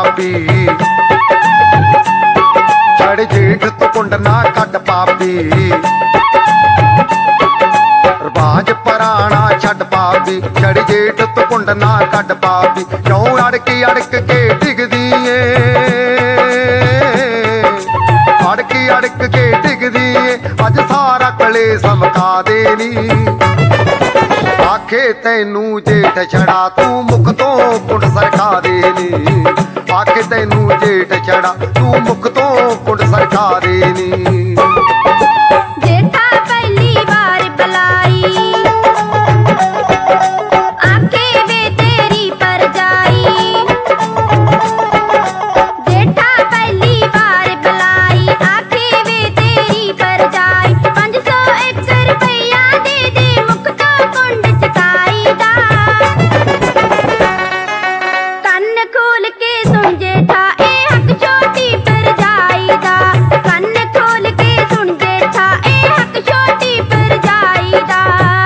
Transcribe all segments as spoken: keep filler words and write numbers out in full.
पापी छड़ जेठ तो कुंड ना कट पापी रवाज पराना छड़ पापी छड़ जेठ तो कुंड ना कट पापी क्यों अड़की अड़क के डिगदी अड़की अड़क के डिगदी अज सारा कले समका देनी आखे तैनू जेठ छड़ा तू मुख तो कुंड सरका देनी आखे तैनू जेठ छड़ा तू मुख तो कुंड सरका देनी जेठा पहली बार बुलाई आखे वे तेरी परजाई जेठा पहली बार बुलाई आखे वे तेरी परजाई पांच सौ एक रुपया दे दे मुख तो कुंड चकाई दा कन्न खोल के सुन जेठा ए हक छोटी परजाई दा कन्न खोल के सुन जेठा ए हक छोटी परजाई दा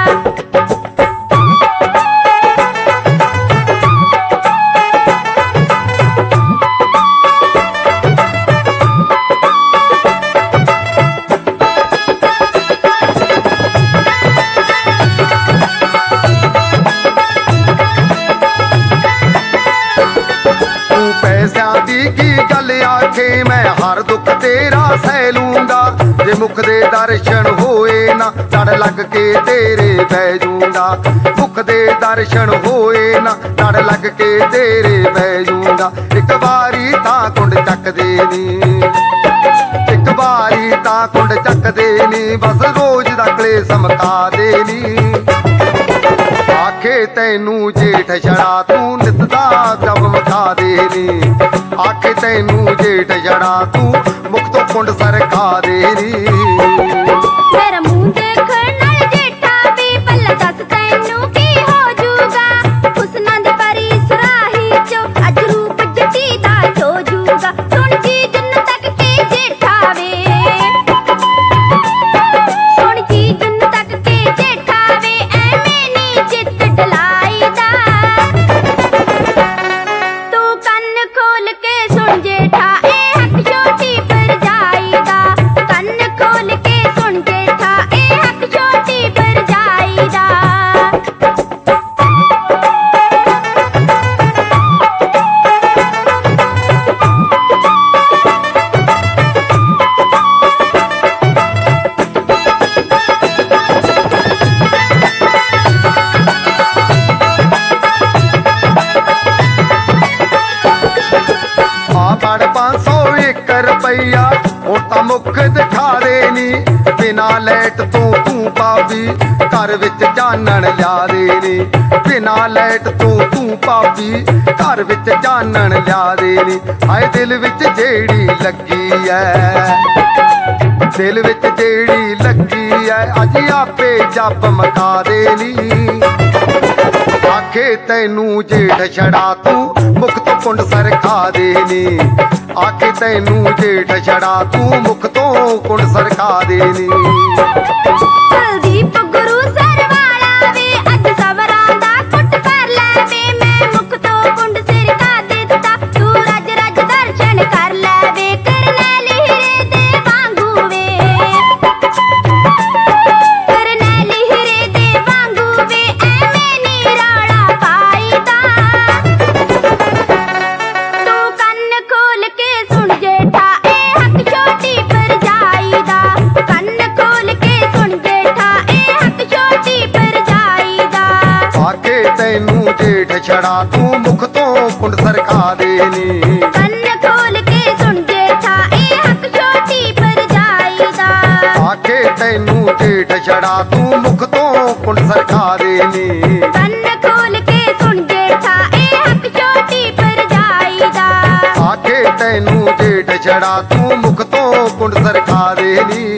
तू पैसा दी की गल आखे मैं हर दुख तेरा सह लूंगा जे मुख दे दर्शन होए ना लड़ लग के तेरे बह जूंगा मुख दे दर्शन होए ना लड़ लग के तेरे बह जूंगा एक बारी ता कुंड चक देनी एक बारी ता कुंड चक देनी बस रोज दा कलेस समका देनी आखे तैनू जेठ छड़ा तू नित दा जब मखा देनी आखे तैनू जेठ छड़ा तू मुख तो कुंड सरका देनी मेरा मुंह देखण नाल जेठा वे पल्ला दस तैनू की हो जूगा हुस्नां दी परी सुराही चो अज रूप जटी दा हो जूगा सुन जी जन तक के जेठा वे सुन जी जन तक के जेठा वे ऐवें नी जित डलाई दा तू कन्न खोल के सुन जेठा ए हक छोटी परजाई दा कन्न खोल के सुन जेठा ए हक छोटी परजाई दा आ बड़ पांच सौ एक रुपया ਹੁਣ ਤਾਂ ਮੁੱਖ ਦਿਖਾ ਦੇਣੀ ਬਿਨਾ ਲੈਟ ਤੋਂ ਤੂੰ ਪਾਪੀ ਘਰ ਵਿੱਚ ਜਾਣਨ ਲਿਆ ਦੇਣੀ ਬਿਨਾ ਲੈਟ ਤੋਂ ਤੂੰ ਪਾਪੀ ਘਰ ਵਿੱਚ ਜਾਣਨ ਲਿਆ ਦੇਣੀ ਹਾਏ ਦਿਲ ਵਿੱਚ ਜਿਹੜੀ ਲੱਗੀ ਐ ਦਿਲ ਵਿੱਚ ਜਿਹੜੀ ਲੱਗੀ ਐ ਅੱਜ ਆਪੇ ਜੱਪ ਮਕਾ ਦੇਣੀ आखे तैनू जेठ छड़ा तू मुख तो कुंड सरका देनी आखे तैनू जेठ छड़ा तू मुख तो कुंड सरका देनी कुलदीप गुरु सरवाला वे अज सवरां दा कुट कर ले वे मैं मुख तो कुंड सरका दिता तू रज रज दर्शन कर ले वे करनैली हीरे दे वांगू वे करनैली हीरे दे वांगू वे ऐवें नी राड़ा पाई दा तू कन्न खोल के सुन जेठा ए हक छोटी परजाई दा कन्न खोल के सुन जेठा ए हक छोटी परजाई दा आखे तैनू जेठ छड़ा तू मुख तो कुंड सरका देनी कन्न खोल के सुन जेठा ए हक छोटी परजाई दा आखे तैनू जेठ छड़ा तू मुख तो कुंड सरका देनी कन्न खोल के सुन जेठा ए हक छोटी परजाई दा आखे तैनू जेठ छड़ा तू मुख तो कुंड सरका देनी।